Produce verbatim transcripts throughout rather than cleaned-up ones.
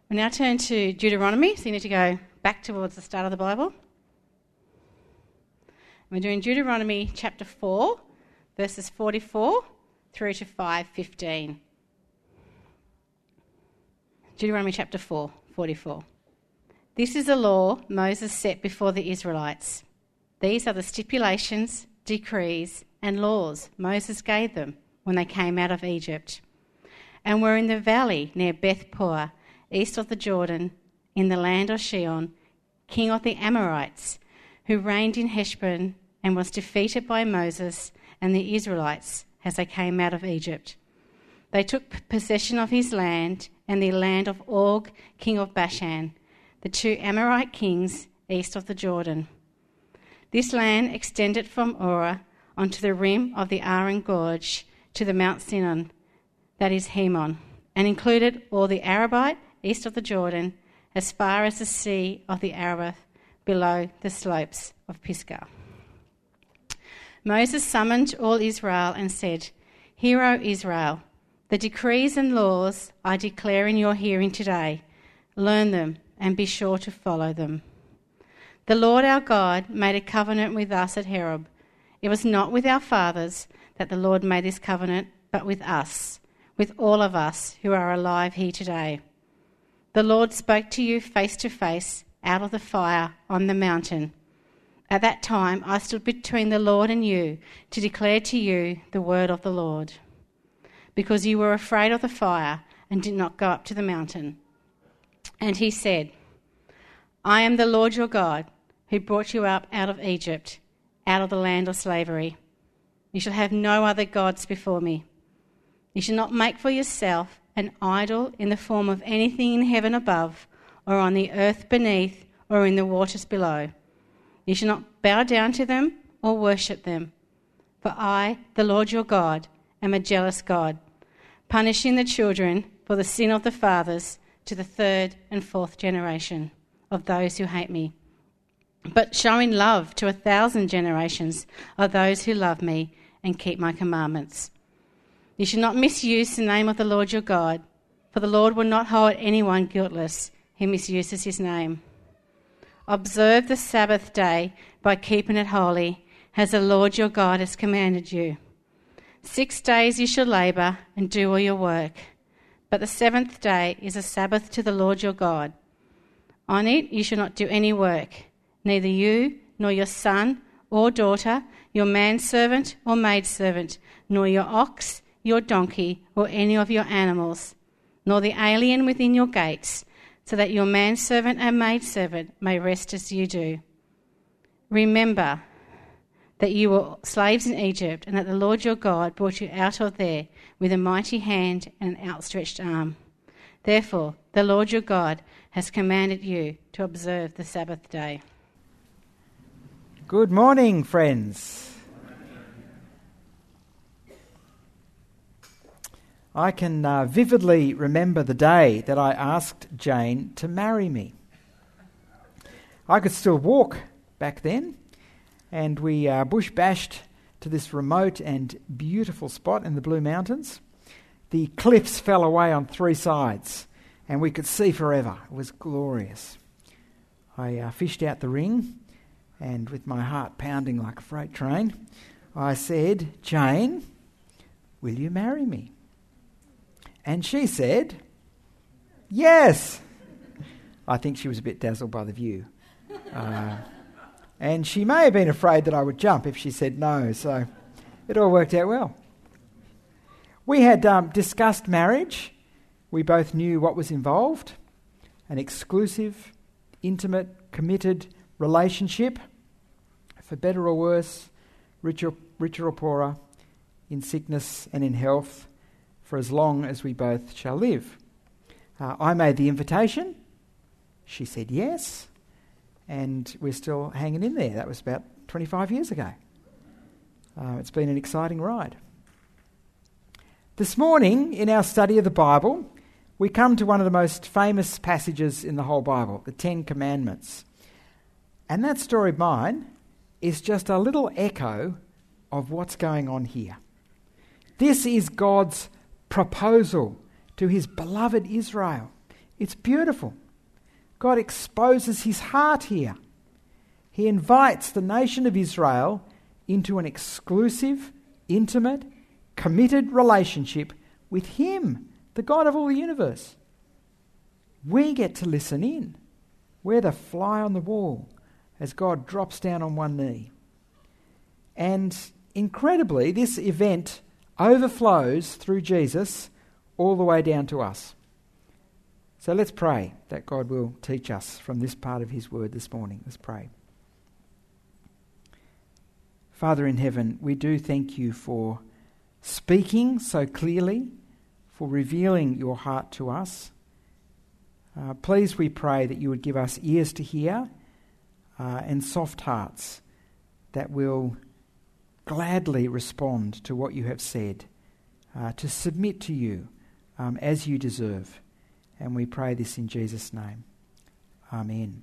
We now turn to Deuteronomy, so you need to go back towards the start of the Bible. We're doing Deuteronomy chapter four, verses forty-four through to five fifteen. Deuteronomy chapter four, forty-four. This is the law Moses set before the Israelites. These are the stipulations, decrees, and laws Moses gave them when they came out of Egypt, and were in the valley near Beth Peor, east of the Jordan, in the land of Sihon, king of the Amorites, who reigned in Heshbon and was defeated by Moses and the Israelites as they came out of Egypt. They took possession of his land and the land of Og, king of Bashan, the two Amorite kings east of the Jordan. This land extended from Orah onto the rim of the Aran Gorge to the Mount Sinon, that is Hemon, and included all the Arabite east of the Jordan, as far as the sea of the Arabah below the slopes of Pisgah. Moses summoned all Israel and said, "Hear, O Israel, the decrees and laws I declare in your hearing today. Learn them and be sure to follow them. The Lord our God made a covenant with us at Horeb. It was not with our fathers that the Lord made this covenant, but with us, with all of us who are alive here today. The Lord spoke to you face to face out of the fire on the mountain. At that time I stood between the Lord and you to declare to you the word of the Lord, because you were afraid of the fire and did not go up to the mountain." And he said, "I am the Lord your God, who brought you up out of Egypt, out of the land of slavery. You shall have no other gods before me. You shall not make for yourself an idol in the form of anything in heaven above, or on the earth beneath, or in the waters below. You shall not bow down to them or worship them. For I, the Lord your God, am a jealous God, punishing the children for the sin of the fathers to the third and fourth generation of those who hate me, but showing love to a thousand generations of those who love me and keep my commandments. You shall not misuse the name of the Lord your God, for the Lord will not hold anyone guiltless who misuses his name. Observe the Sabbath day by keeping it holy, as the Lord your God has commanded you. Six days you shall labour and do all your work, but the seventh day is a Sabbath to the Lord your God. On it you shall not do any work, neither you nor your son or daughter, your manservant or maidservant, nor your ox, your donkey, or any of your animals, nor the alien within your gates, so that your manservant and maidservant may rest as you do. Remember that you were slaves in Egypt, and that the Lord your God brought you out of there with a mighty hand and an outstretched arm. Therefore, the Lord your God has commanded you to observe the Sabbath day." Good morning, friends. I can uh, vividly remember the day that I asked Jane to marry me. I could still walk back then, and we uh, bush-bashed to this remote and beautiful spot in the Blue Mountains. The cliffs fell away on three sides, and we could see forever. It was glorious. I uh, fished out the ring, and with my heart pounding like a freight train, I said, "Jane, will you marry me?" And she said, "Yes." I think she was a bit dazzled by the view. Uh, and she may have been afraid that I would jump if she said no, so it all worked out well. We had um, discussed marriage. We both knew what was involved: an exclusive, intimate, committed relationship, for better or worse, richer, richer or poorer, in sickness and in health, for as long as we both shall live. Uh, I made the invitation. She said yes, and we're still hanging in there. That was about twenty-five years ago. Uh, it's been an exciting ride. This morning, in our study of the Bible, we come to one of the most famous passages in the whole Bible, the Ten Commandments. And that story of mine is just a little echo of what's going on here. This is God's proposal to his beloved Israel. It's beautiful. God exposes his heart here. He invites the nation of Israel into an exclusive, intimate, committed relationship with him, the God of all the universe. We get to listen in. We're the fly on the wall as God drops down on one knee. And incredibly, this event overflows through Jesus all the way down to us. So let's pray that God will teach us from this part of his word this morning. Let's pray. Father in heaven, we do thank you for speaking so clearly, for revealing your heart to us. Uh, please, we pray that you would give us ears to hear uh, and soft hearts that will gladly respond to what you have said, uh, to submit to you um, as you deserve. And we pray this in Jesus' name. Amen.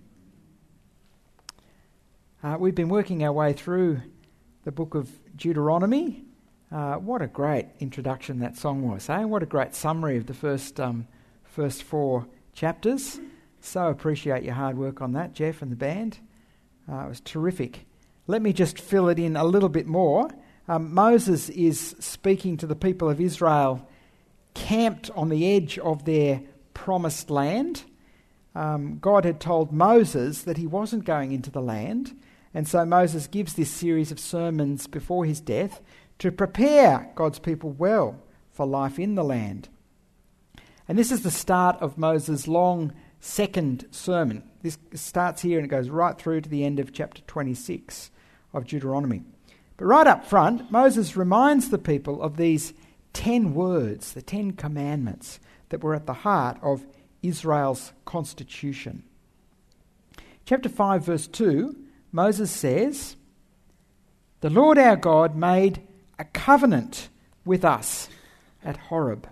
Uh, we've been working our way through the book of Deuteronomy. Uh, what a great introduction that song was, eh? What a great summary of the first um, first four chapters. So appreciate your hard work on that, Jeff and the band. Uh, it was terrific. Let me just fill it in a little bit more. Um, Moses is speaking to the people of Israel camped on the edge of their promised land. Um, God had told Moses that he wasn't going into the land, and so Moses gives this series of sermons before his death to prepare God's people well for life in the land. And this is the start of Moses' long second sermon. This starts here and it goes right through to the end of chapter twenty-six of Deuteronomy. But right up front, Moses reminds the people of these ten words, the ten commandments that were at the heart of Israel's constitution. Chapter five, verse two, Moses says, "The Lord our God made a covenant with us at Horeb."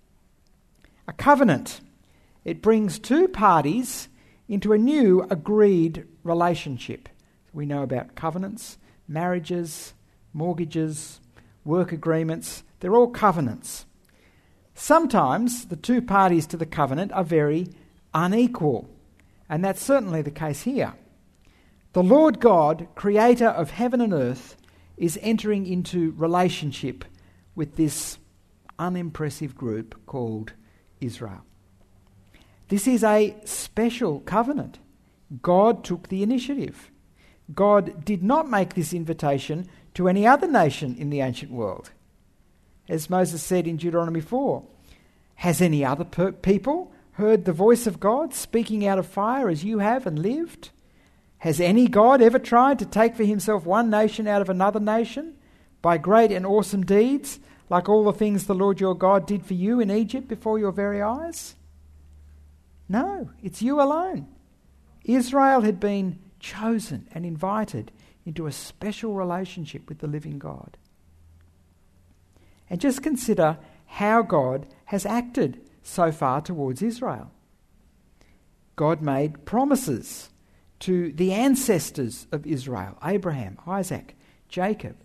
A covenant. It brings two parties into a new agreed relationship. We know about covenants, marriages, mortgages, work agreements. They're all covenants. Sometimes the two parties to the covenant are very unequal, and that's certainly the case here. The Lord God, creator of heaven and earth, is entering into relationship with this unimpressive group called Israel. This is a special covenant. God took the initiative. God did not make this invitation to any other nation in the ancient world. As Moses said in Deuteronomy four, "Has any other per- people heard the voice of God speaking out of fire as you have and lived? Has any God ever tried to take for himself one nation out of another nation by great and awesome deeds, like all the things the Lord your God did for you in Egypt before your very eyes?" No, it's you alone. Israel had been chosen and invited into a special relationship with the living God. And just consider how God has acted so far towards Israel. God made promises to the ancestors of Israel, Abraham, Isaac, Jacob,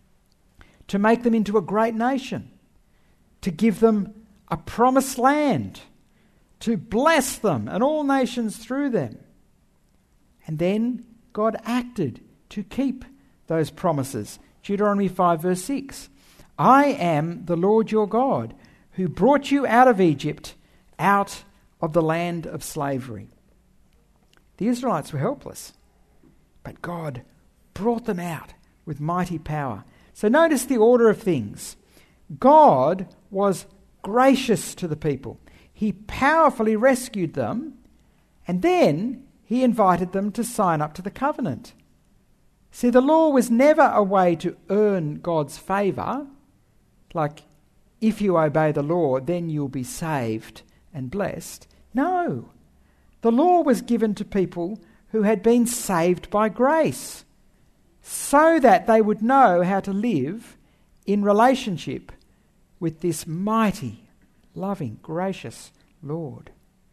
to make them into a great nation, to give them a promised land, to bless them and all nations through them. And then God acted to keep those promises. Deuteronomy five verse six. "I am the Lord your God, who brought you out of Egypt, out of the land of slavery." The Israelites were helpless, but God brought them out with mighty power. So notice the order of things. God was gracious to the people. He powerfully rescued them, and then he invited them to sign up to the covenant. See, the law was never a way to earn God's favour, like if you obey the law, then you'll be saved and blessed. No, the law was given to people who had been saved by grace, so that they would know how to live in relationship with this mighty, loving, gracious Lord.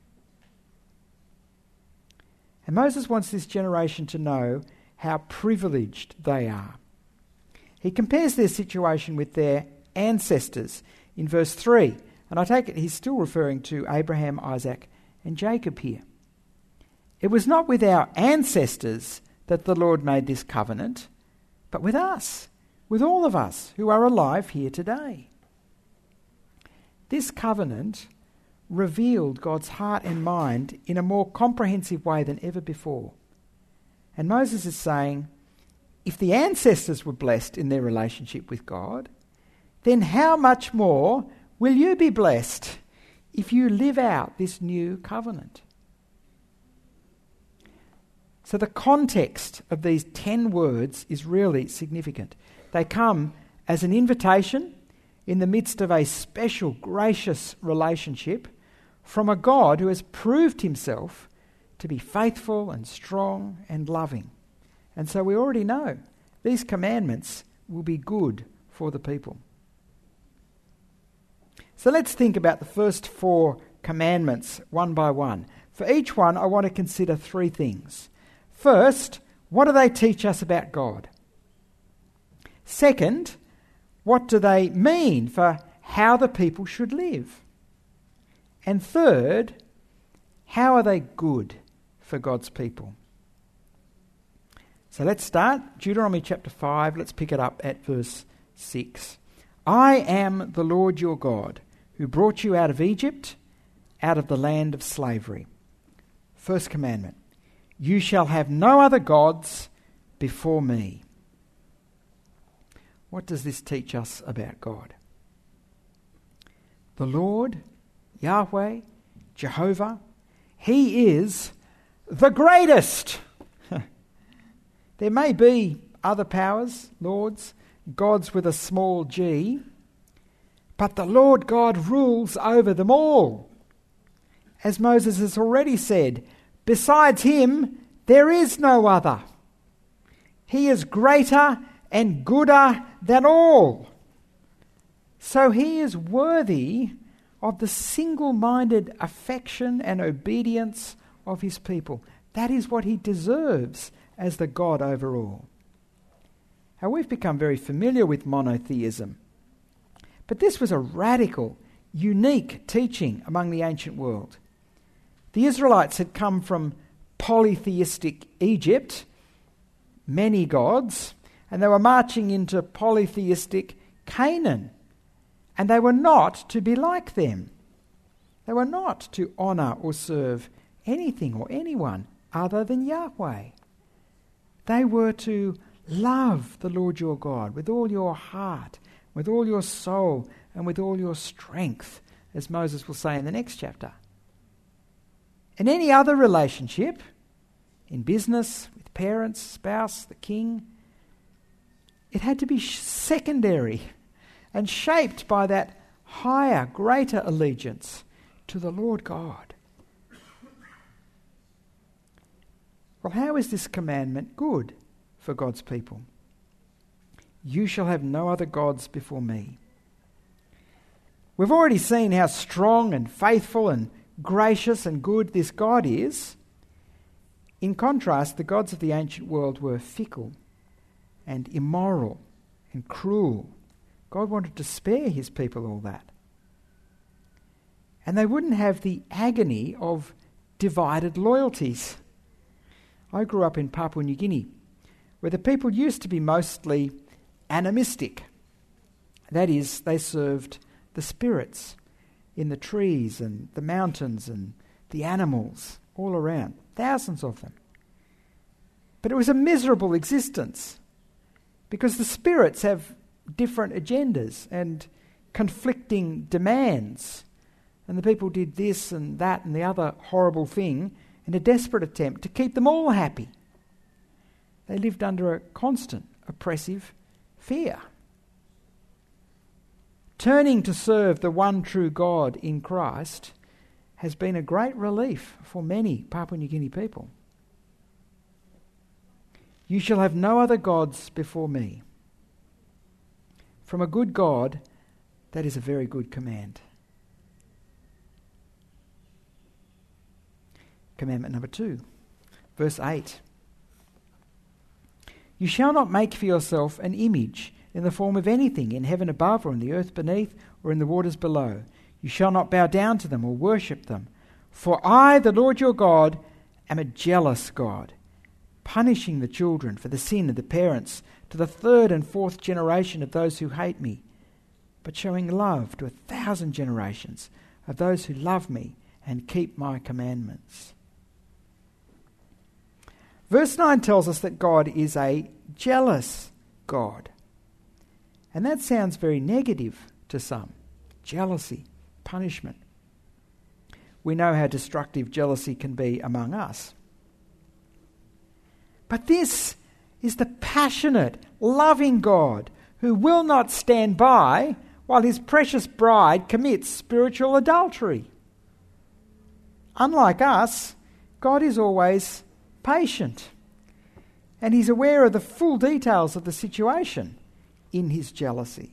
And Moses wants this generation to know how privileged they are. He compares their situation with their ancestors in verse three. And I take it he's still referring to Abraham, Isaac and Jacob here. It was not with our ancestors that the Lord made this covenant, but with us, with all of us who are alive here today. This covenant revealed God's heart and mind in a more comprehensive way than ever before. And Moses is saying, if the ancestors were blessed in their relationship with God, then how much more will you be blessed if you live out this new covenant? So the context of these ten words is really significant. They come as an invitation in the midst of a special, gracious relationship from a God who has proved himself to be faithful and strong and loving. And so we already know these commandments will be good for the people. So let's think about the first four commandments one by one. For each one, I want to consider three things. First, what do they teach us about God? Second, what do they mean for how the people should live? And third, how are they good for God's people? So let's start. Deuteronomy chapter five, let's pick it up at verse six. I am the Lord your God, who brought you out of Egypt, out of the land of slavery. First commandment, you shall have no other gods before me. What does this teach us about God? The Lord, Yahweh, Jehovah, he is the greatest. There may be other powers, lords, gods with a small g, but the Lord God rules over them all. As Moses has already said, besides him, there is no other. He is greater and gooder than all. So he is worthy of the single-minded affection and obedience of his people. That is what he deserves as the God over all. Now, we've become very familiar with monotheism, but this was a radical, unique teaching among the ancient world. The Israelites had come from polytheistic Egypt, many gods, and they were marching into polytheistic Canaan. And they were not to be like them. They were not to honour or serve anything or anyone other than Yahweh. They were to love the Lord your God with all your heart, with all your soul, and with all your strength, as Moses will say in the next chapter. In any other relationship, in business, with parents, spouse, the king, it had to be secondary and shaped by that higher, greater allegiance to the Lord God. Well, how is this commandment good for God's people? You shall have no other gods before me. We've already seen how strong and faithful and gracious and good this God is. In contrast, the gods of the ancient world were fickle and immoral and cruel. God wanted to spare his people all that. And they wouldn't have the agony of divided loyalties. I grew up in Papua New Guinea, where the people used to be mostly animistic. That is, they served the spirits in the trees and the mountains and the animals all around, thousands of them. But it was a miserable existence because the spirits have different agendas and conflicting demands. And the people did this and that and the other horrible thing in a desperate attempt to keep them all happy. They lived under a constant oppressive fear. Turning to serve the one true God in Christ has been a great relief for many Papua New Guinea people. You shall have no other gods before me. From a good God, that is a very good command. Commandment number two, verse eight. You shall not make for yourself an image in the form of anything in heaven above or in the earth beneath or in the waters below. You shall not bow down to them or worship them. For I, the Lord your God, am a jealous God, punishing the children for the sin of the parents to the third and fourth generation of those who hate me, but showing love to a thousand generations of those who love me and keep my commandments. Verse nine tells us that God is a jealous God. And that sounds very negative to some. Jealousy, punishment. We know how destructive jealousy can be among us. But this is the passionate, loving God who will not stand by while his precious bride commits spiritual adultery. Unlike us, God is always patient, and he's aware of the full details of the situation in his jealousy.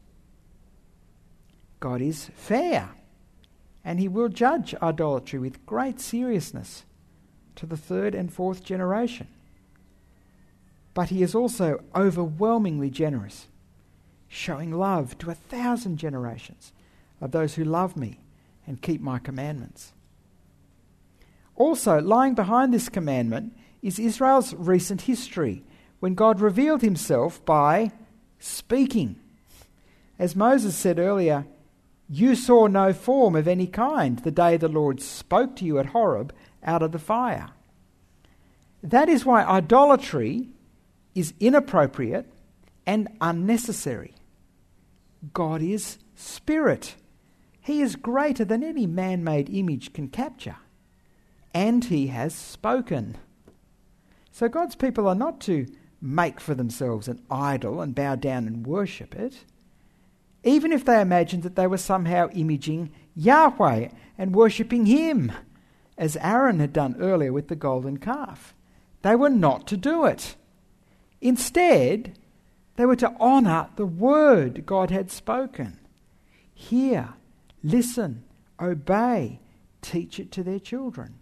God is fair, and he will judge idolatry with great seriousness to the third and fourth generation. But he is also overwhelmingly generous, showing love to a thousand generations of those who love me and keep my commandments. Also, lying behind this commandment is Israel's recent history, when God revealed himself by speaking. As Moses said earlier, you saw no form of any kind the day the Lord spoke to you at Horeb out of the fire. That is why idolatry is inappropriate and unnecessary. God is spirit. He is greater than any man-made image can capture. And he has spoken. So God's people are not to make for themselves an idol and bow down and worship it, even if they imagined that they were somehow imaging Yahweh and worshipping him, as Aaron had done earlier with the golden calf. They were not to do it. Instead, they were to honour the word God had spoken. Hear, listen, obey, teach it to their children.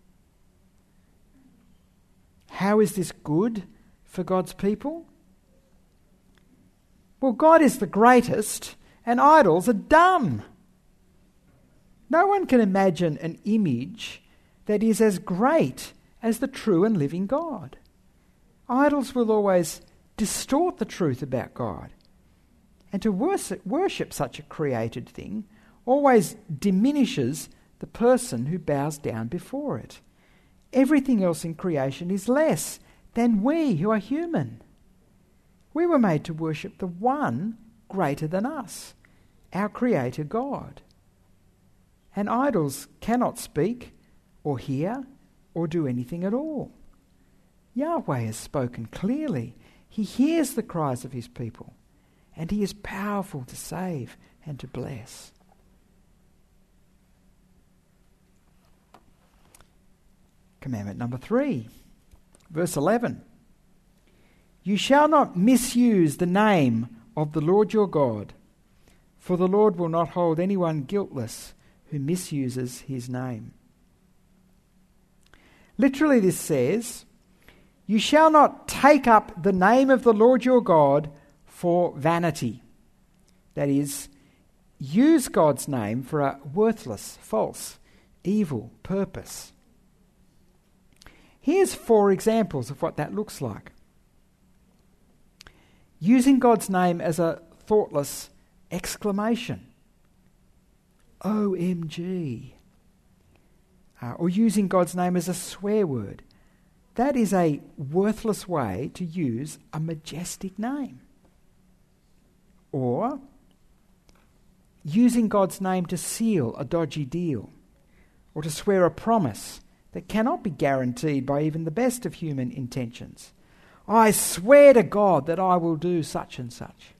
How is this good for God's people? Well, God is the greatest and idols are dumb. No one can imagine an image that is as great as the true and living God. Idols will always distort the truth about God. And to worship, worship such a created thing always diminishes the person who bows down before it. Everything else in creation is less than we who are human. We were made to worship the one greater than us, our Creator God. And idols cannot speak or hear or do anything at all. Yahweh has spoken clearly. He hears the cries of his people, and he is powerful to save and to bless. Commandment number three, verse eleven. You shall not misuse the name of the Lord your God, for the Lord will not hold anyone guiltless who misuses his name. Literally this says, you shall not take up the name of the Lord your God for vanity. That is, use God's name for a worthless, false, evil purpose. Here's four examples of what that looks like. Using God's name as a thoughtless exclamation. O M G. Uh, or using God's name as a swear word. That is a worthless way to use a majestic name. Or using God's name to seal a dodgy deal, or to swear a promise that cannot be guaranteed by even the best of human intentions. I swear to God that I will do such and such.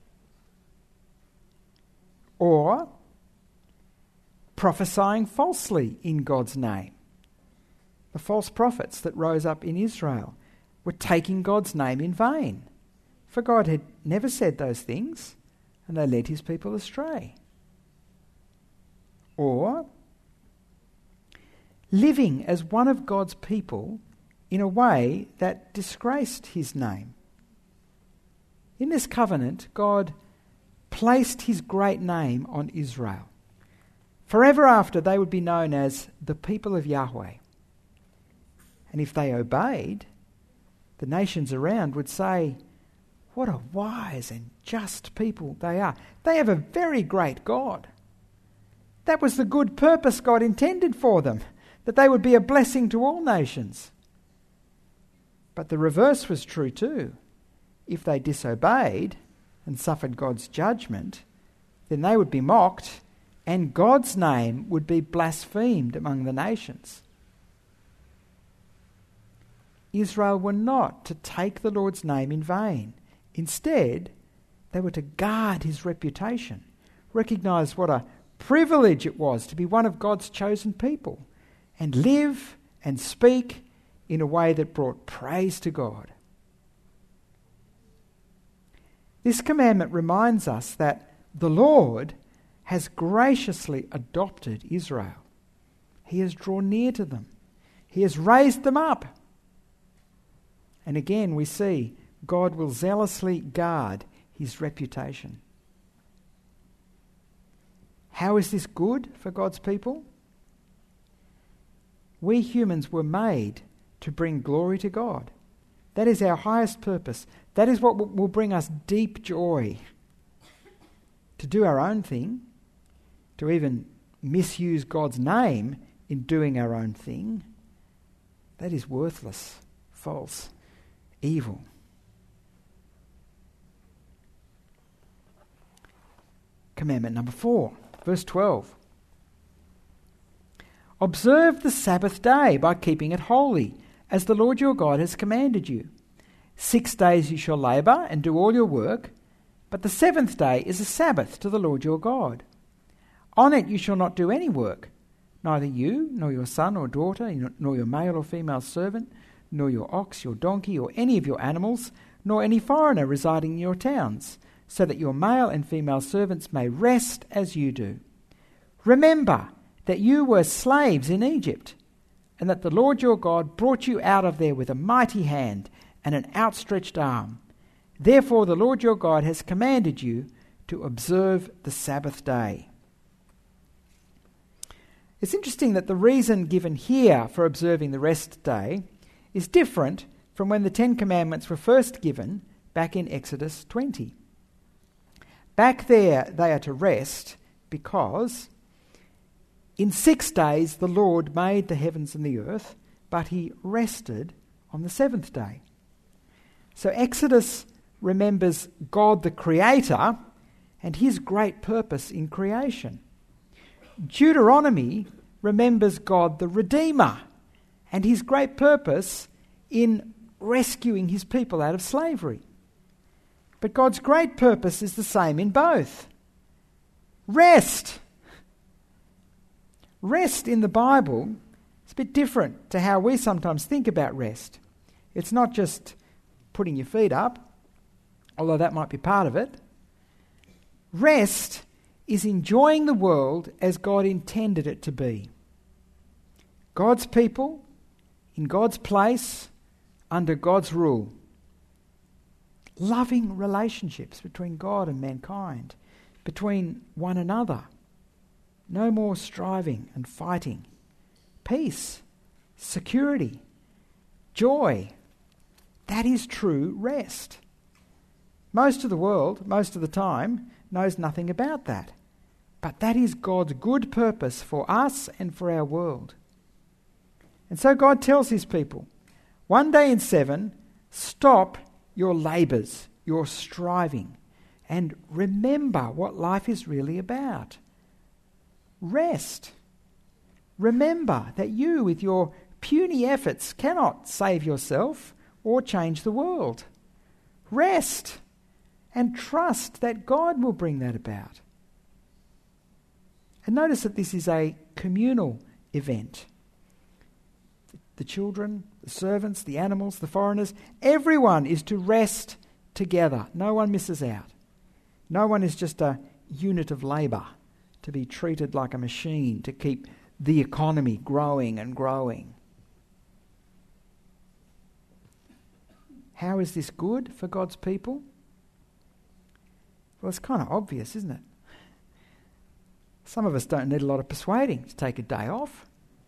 Or prophesying falsely in God's name. The false prophets that rose up in Israel were taking God's name in vain, for God had never said those things, and they led his people astray. Or living as one of God's people in a way that disgraced his name. In this covenant, God placed his great name on Israel. Forever after, they would be known as the people of Yahweh. And if they obeyed, the nations around would say, what a wise and just people they are. They have a very great God. That was the good purpose God intended for them, that they would be a blessing to all nations. But the reverse was true too. If they disobeyed and suffered God's judgment, then they would be mocked and God's name would be blasphemed among the nations. Israel were not to take the Lord's name in vain. Instead, they were to guard his reputation, recognise what a privilege it was to be one of God's chosen people, and live and speak in a way that brought praise to God. This commandment reminds us that the Lord has graciously adopted Israel. He has drawn near to them. He has raised them up. And again we see God will zealously guard his reputation. How is this good for God's people? We humans were made to bring glory to God. That is our highest purpose. That is what will bring us deep joy. To do our own thing, to even misuse God's name in doing our own thing, that is worthless, false, evil. Commandment number four, verse twelve. Observe the Sabbath day by keeping it holy, as the Lord your God has commanded you. Six days you shall labour and do all your work, but the seventh day is a Sabbath to the Lord your God. On it you shall not do any work, neither you, nor your son or daughter, nor your male or female servant, nor your ox, your donkey, or any of your animals, nor any foreigner residing in your towns, so that your male and female servants may rest as you do. Remember that you were slaves in Egypt, and that the Lord your God brought you out of there with a mighty hand and an outstretched arm. Therefore the Lord your God has commanded you to observe the Sabbath day. It's interesting that the reason given here for observing the rest day is different from when the Ten Commandments were first given back in Exodus twenty. Back there they are to rest because in six days the Lord made the heavens and the earth, but he rested on the seventh day. So Exodus remembers God the Creator and his great purpose in creation. Deuteronomy remembers God the Redeemer and his great purpose in rescuing his people out of slavery. But God's great purpose is the same in both. Rest. Rest in the Bible is a bit different to how we sometimes think about rest. It's not just putting your feet up, although that might be part of it. Rest is enjoying the world as God intended it to be. God's people, in God's place, under God's rule. Loving relationships between God and mankind, between one another. No more striving and fighting. Peace, security, joy. That is true rest. Most of the world, most of the time, knows nothing about that. But that is God's good purpose for us and for our world. And so God tells his people, one day in seven, stop your labours, your striving, and remember what life is really about. Rest. Remember that you, with your puny efforts, cannot save yourself or change the world. Rest and trust that God will bring that about. And notice that this is a communal event. The children, the servants, the animals, the foreigners, everyone is to rest together. No one misses out. No one is just a unit of labour to be treated like a machine to keep the economy growing and growing. How is this good for God's people? Well, it's kind of obvious, isn't it? Some of us don't need a lot of persuading to take a day off.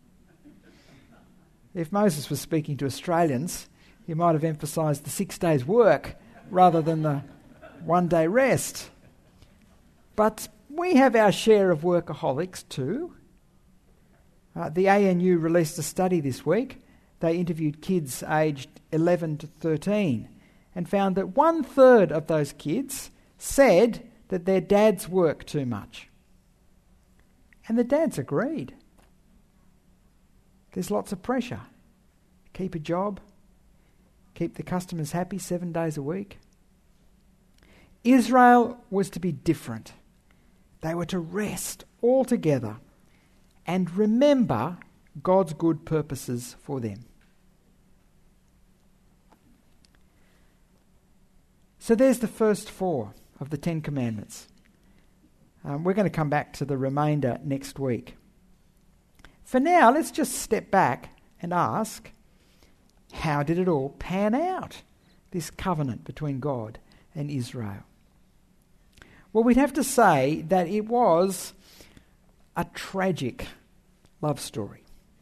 If Moses was speaking to Australians, he might have emphasised the six days' work rather than the one day rest. But we have our share of workaholics too. Uh, the A N U released a study this week. They interviewed kids aged eleven to thirteen and found that one third of those kids said that their dads work too much. And the dads agreed. There's lots of pressure. Keep a job. Keep the customers happy seven days a week. Israel was to be different. They were to rest all together and remember God's good purposes for them. So there's the first four of the Ten Commandments. Um, we're going to come back to the remainder next week. For now, let's just step back and ask, how did it all pan out, this covenant between God and Israel? Well, we'd have to say that it was a tragic love story.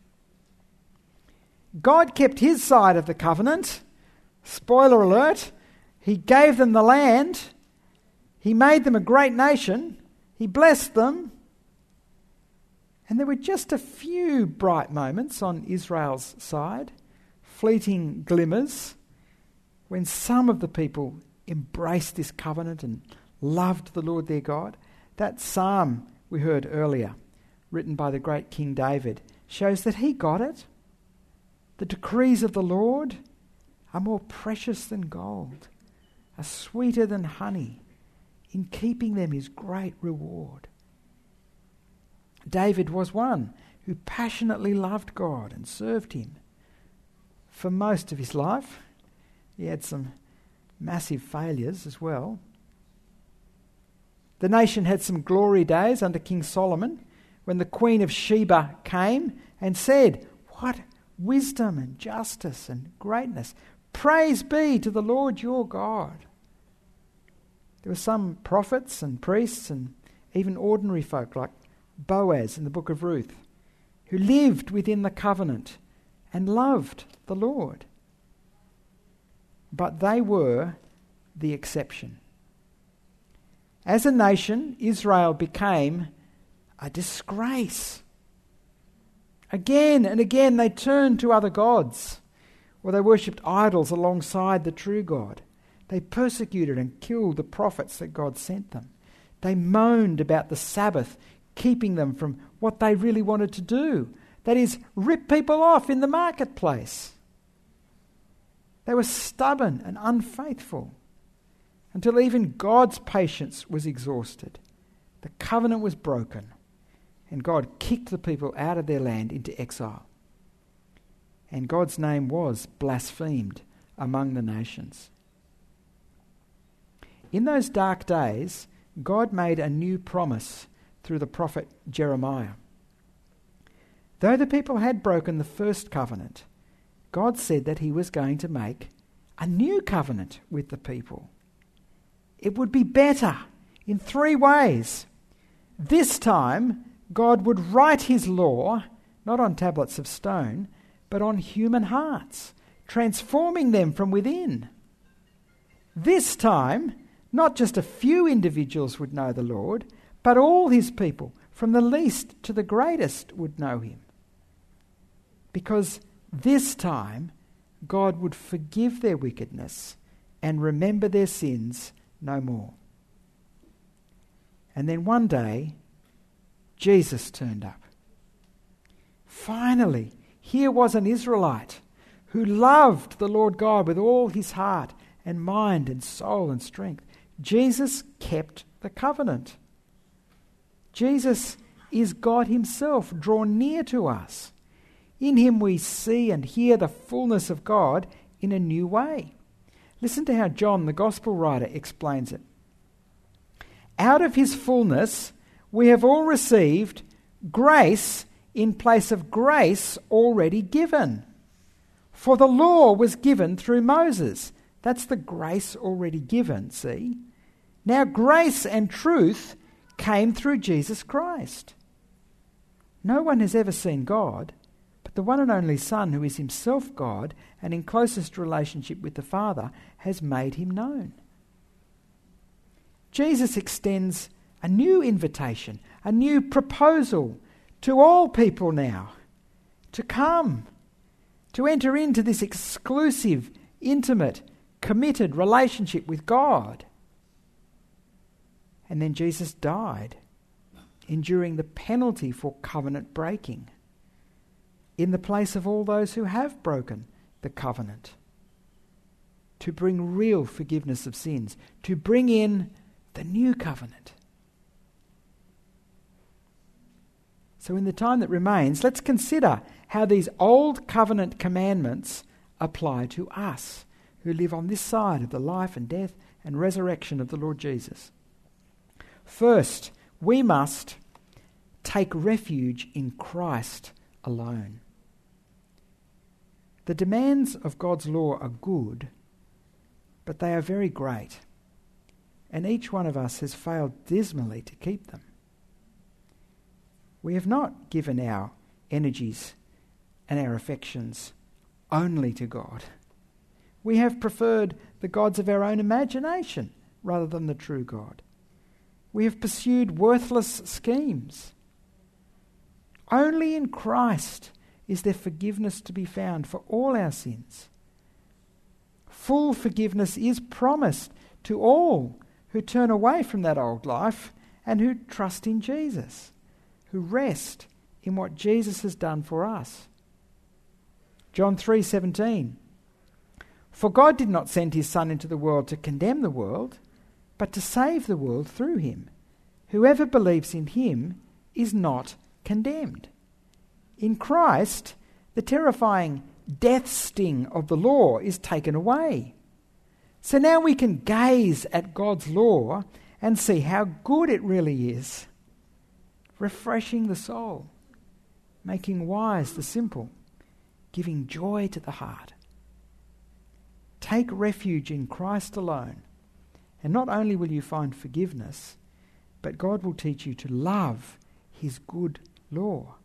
God kept his side of the covenant. Spoiler alert, he gave them the land. He made them a great nation. He blessed them. And there were just a few bright moments on Israel's side, fleeting glimmers, when some of the people embraced this covenant and loved the Lord their God. That psalm we heard earlier, written by the great King David, shows that he got it. The decrees of the Lord are more precious than gold, are sweeter than honey. In keeping them is great reward. David was one who passionately loved God and served him. For most of his life, he had some massive failures as well. The nation had some glory days under King Solomon, when the Queen of Sheba came and said, "What wisdom and justice and greatness! Praise be to the Lord your God." There were some prophets and priests and even ordinary folk like Boaz in the book of Ruth, who lived within the covenant and loved the Lord. But they were the exception. As a nation, Israel became a disgrace. Again and again they turned to other gods, or they worshipped idols alongside the true God. They persecuted and killed the prophets that God sent them. They moaned about the Sabbath, keeping them from what they really wanted to do. That is, rip people off in the marketplace. They were stubborn and unfaithful until even God's patience was exhausted. The covenant was broken and God kicked the people out of their land into exile. And God's name was blasphemed among the nations. In those dark days, God made a new promise through the prophet Jeremiah. Though the people had broken the first covenant, God said that he was going to make a new covenant with the people. It would be better in three ways. This time, God would write his law, not on tablets of stone, but on human hearts, transforming them from within. This time, not just a few individuals would know the Lord, but all his people, from the least to the greatest, would know him. Because this time, God would forgive their wickedness and remember their sins no more. And then one day, Jesus turned up. Finally, here was an Israelite who loved the Lord God with all his heart and mind and soul and strength. Jesus kept the covenant. Jesus is God himself drawn near to us. In him we see and hear the fullness of God in a new way. Listen to how John, the gospel writer, explains it. Out of his fullness we have all received grace in place of grace already given. For the law was given through Moses. That's the grace already given, see? Now grace and truth came through Jesus Christ. No one has ever seen God, but the one and only Son, who is himself God and in closest relationship with the Father, has made him known. Jesus extends a new invitation, a new proposal to all people now to come, to enter into this exclusive, intimate, committed relationship with God. And then Jesus died, enduring the penalty for covenant breaking, in the place of all those who have broken the covenant, to bring real forgiveness of sins, to bring in the new covenant. So in the time that remains, let's consider how these old covenant commandments apply to us who live on this side of the life and death and resurrection of the Lord Jesus. First, we must take refuge in Christ alone. The demands of God's law are good, but they are very great, and each one of us has failed dismally to keep them. We have not given our energies and our affections only to God. We have preferred the gods of our own imagination rather than the true God. We have pursued worthless schemes. Only in Christ is there forgiveness to be found for all our sins. Full forgiveness is promised to all who turn away from that old life and who trust in Jesus, who rest in what Jesus has done for us. John three seventeen. For God did not send his Son into the world to condemn the world, but to save the world through him. Whoever believes in him is not condemned. In Christ, the terrifying death sting of the law is taken away. So now we can gaze at God's law and see how good it really is, refreshing the soul, making wise the simple, giving joy to the heart. Take refuge in Christ alone, and not only will you find forgiveness, but God will teach you to love his good law.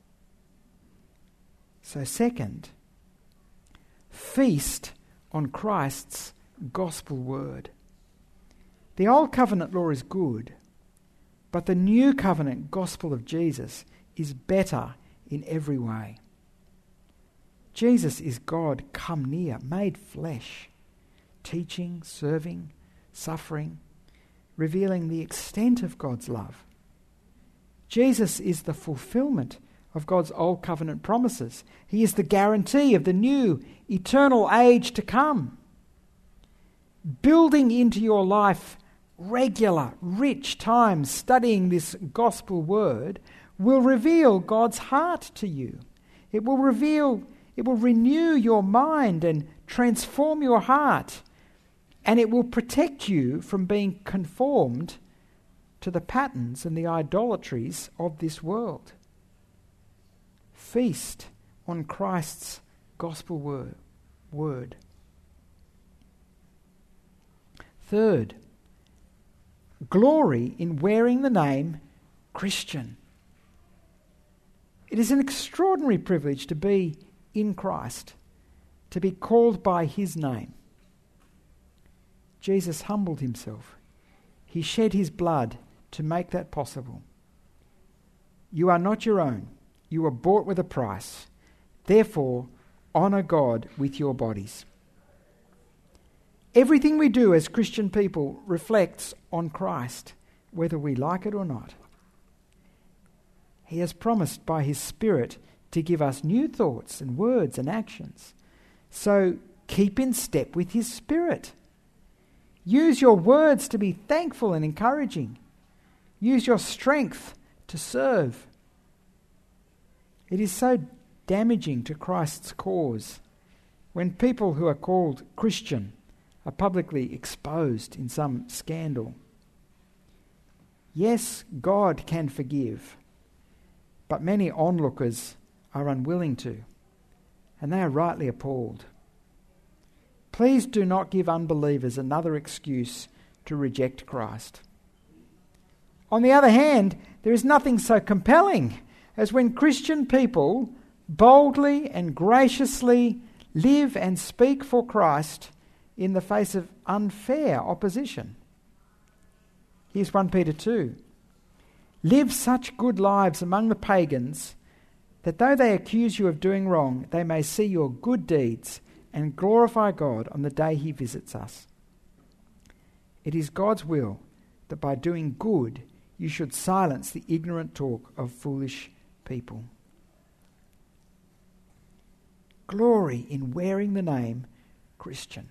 So second, feast on Christ's gospel word. The old covenant law is good, but the new covenant gospel of Jesus is better in every way. Jesus is God come near, made flesh, teaching, serving, suffering, revealing the extent of God's love. Jesus is the fulfillment of God's old covenant promises. He is the guarantee of the new eternal age to come. Building into your life regular, rich times studying this gospel word will reveal God's heart to you. It will reveal, it will renew your mind and transform your heart, and it will protect you from being conformed to the patterns and the idolatries of this world. Feast on Christ's gospel word. word. Third, glory in wearing the name Christian. It is an extraordinary privilege to be in Christ, to be called by his name. Jesus humbled himself. He shed his blood to make that possible. You are not your own. You were bought with a price. Therefore, honour God with your bodies. Everything we do as Christian people reflects on Christ, whether we like it or not. He has promised by his Spirit to give us new thoughts and words and actions. So keep in step with his Spirit. Use your words to be thankful and encouraging. Use your strength to serve. It is so damaging to Christ's cause when people who are called Christian are publicly exposed in some scandal. Yes, God can forgive, but many onlookers are unwilling to, and they are rightly appalled. Please do not give unbelievers another excuse to reject Christ. On the other hand, there is nothing so compelling as when Christian people boldly and graciously live and speak for Christ in the face of unfair opposition. Here's First Peter two. Live such good lives among the pagans that though they accuse you of doing wrong, they may see your good deeds and glorify God on the day he visits us. It is God's will that by doing good you should silence the ignorant talk of foolish people. Glory in wearing the name Christian.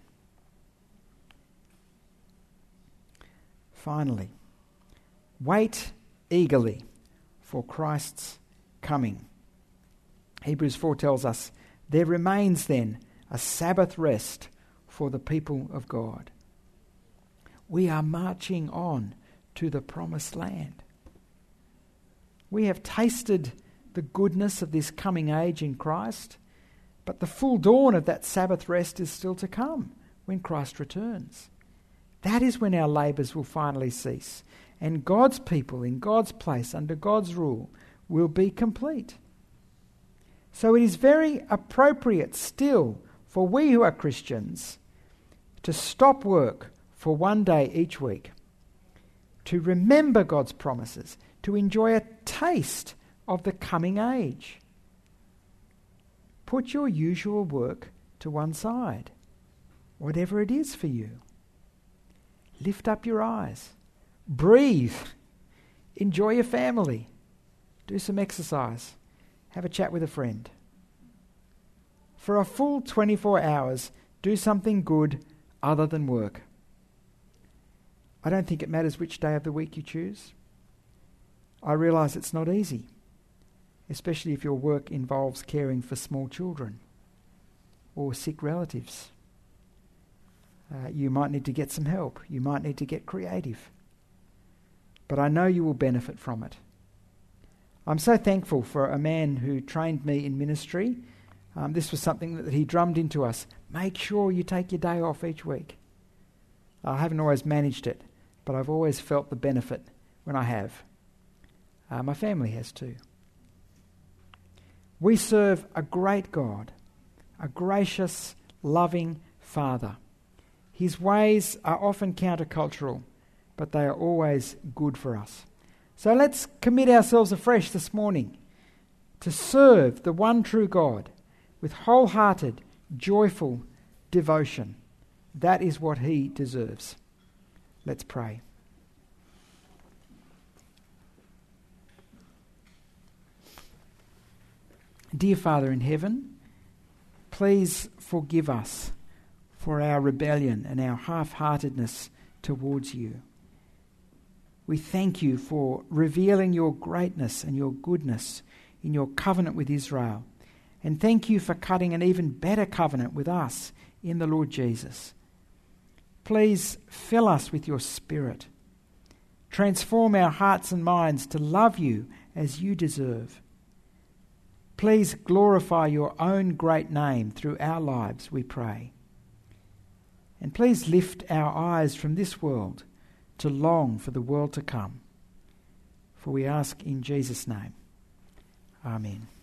Finally, wait eagerly for Christ's coming. Hebrews four tells us, there remains then a Sabbath rest for the people of God. We are marching on to the promised land. We have tasted the goodness of this coming age in Christ, but the full dawn of that Sabbath rest is still to come when Christ returns. That is when our labours will finally cease, and God's people in God's place under God's rule will be complete. So it is very appropriate still for we who are Christians to stop work for one day each week, to remember God's promises, to enjoy a taste of the coming age. Put your usual work to one side, whatever it is for you. Lift up your eyes. Breathe. Enjoy your family. Do some exercise. Have a chat with a friend. For a full twenty-four hours, do something good other than work. I don't think it matters which day of the week you choose. I realise it's not easy, especially if your work involves caring for small children or sick relatives. Uh, you might need to get some help. You might need to get creative. But I know you will benefit from it. I'm so thankful for a man who trained me in ministry. Um, this was something that he drummed into us. Make sure you take your day off each week. I haven't always managed it, but I've always felt the benefit when I have. Uh, my family has too. We serve a great God, a gracious, loving Father. His ways are often countercultural, but they are always good for us. So let's commit ourselves afresh this morning to serve the one true God with wholehearted, joyful devotion. That is what he deserves. Let's pray. Dear Father in heaven, please forgive us for our rebellion and our half-heartedness towards you. We thank you for revealing your greatness and your goodness in your covenant with Israel. And thank you for cutting an even better covenant with us in the Lord Jesus. Please fill us with your Spirit. Transform our hearts and minds to love you as you deserve. Please glorify your own great name through our lives, we pray. And please lift our eyes from this world to long for the world to come. For we ask in Jesus' name. Amen.